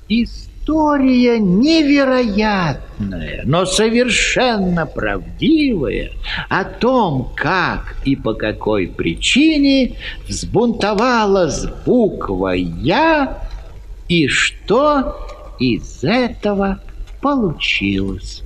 История невероятная, но совершенно правдивая о том, как и по какой причине взбунтовалась буква «Я» и что из этого получилось.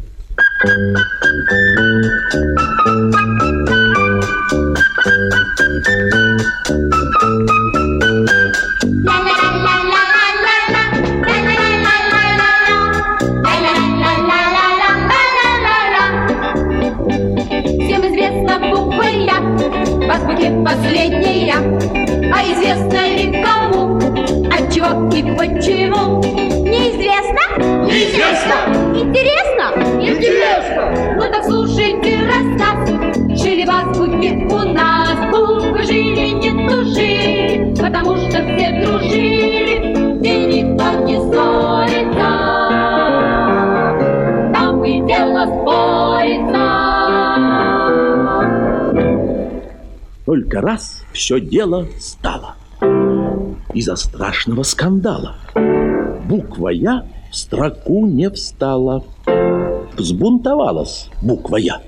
Всем известна буква «Я», в азбуке последняя. А известно ли кому, отчего и почему? Неизвестно? Неизвестно! Интересно? Интересно! Ну так слушайте рассказ. Жили в азбуке у нас буквы, жили не тужили, потому что все дружили, и никто не ссорится. Там и дело спорится. Только раз все дело стало из-за страшного скандала. Буква «Я» в строку не встала. Взбунтовалась буква «Я».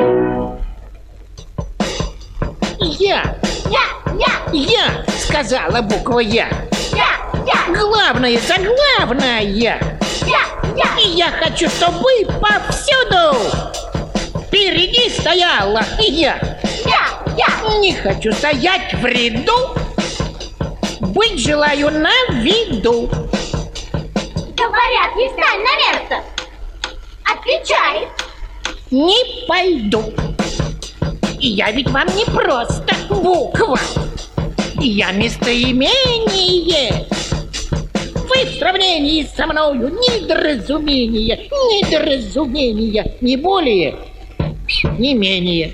Я, сказала буква «Я». Я. Главное, заглавное «Я». И я хочу, чтобы повсюду впереди стояла «Я». Не хочу стоять в ряду, быть желаю на виду. Говорят, не встань на место. Отвечай. Не пойду. И я ведь вам не просто буква. Я местоимение. Вы в сравнении со мною недоразумение, не более, не менее.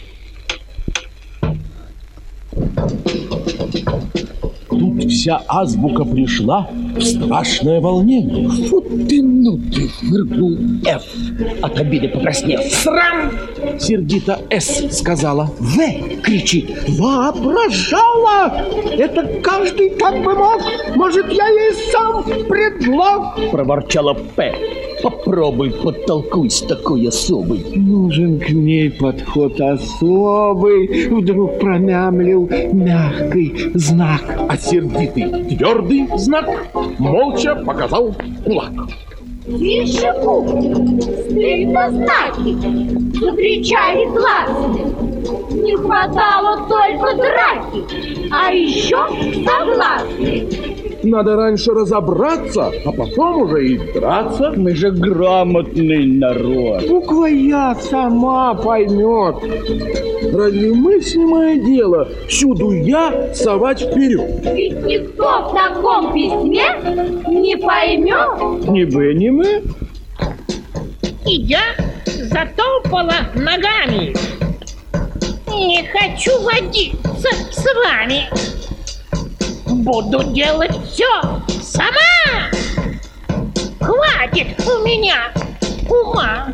Тут вся азбука пришла в страшное волнение. Фу ты, ну ты, фыркнул Ф, от обиды покраснев. Срам! Сердито С сказала. В кричит. Воображала! Это каждый как бы мог. Может, я ей сам предлог? Проворчала П. Попробуй подтолкуй с такой особой. Нужен к ней подход особый. Вдруг промямлил мягкий знак. А сердитый твердый знак молча показал кулак. Тише будь, стыдно знаки, закричали гласные. Не хватало только драки, а еще согласны. Надо раньше разобраться, а потом уже и драться. Мы же грамотный народ. Буква «Я» сама поймет. Разве мыслимое дело всюду «Я» совать вперед? Ведь никто в таком письме не поймет. Ни вы, ни мы. И я затопала ногами. Не хочу водиться с вами. Буду делать все сама. Хватит у меня ума.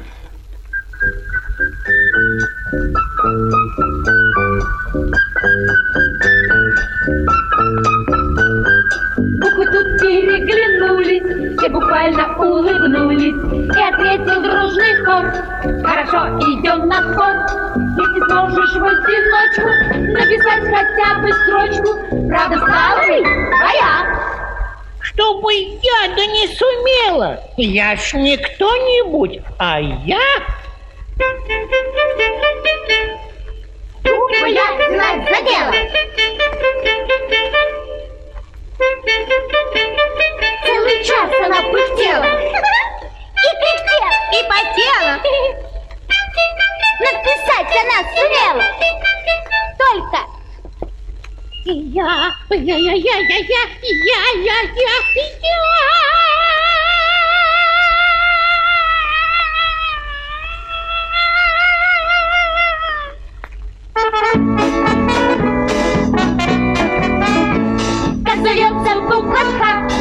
Буквы тут переглянулись, все буквально улыбнулись. И ответил дружный хор: хорошо, идем на ход. Если сможешь в одиночку написать хотя бы строчку, правда стала ли твоя? Чтобы я да не сумела. Я ж не кто-нибудь, а я. Буква «Я» взялась за дело. Целый час она пыхтела. И пыхтела, и потела. Написать она сумела. Только я. Как зовется буква «К»?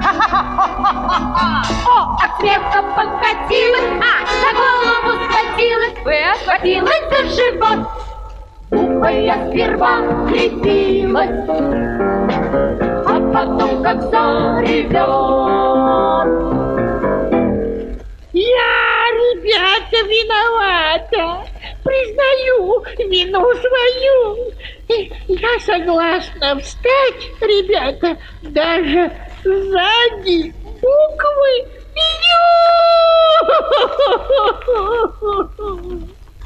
О, от смеха подкатилась, за голову схватилась, схватилась за живот. Буква «Я» сперва крепилась, а потом как заревет. признаю вину свою. Я согласна встать, ребята, даже сзади буквы «Ю».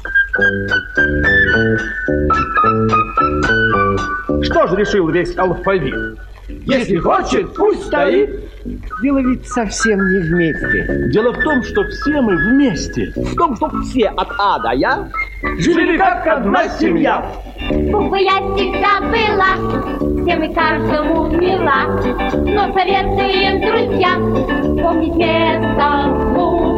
Что ж решил весь алфавит? Если хочет, пусть стоит. Дело ведь совсем не вместе. Дело в том, что все мы вместе. В том, что все от А до Я Жили как одна семья. Буквы я всегда была, всем и каждому мила. Но советуем, друзья, помнить место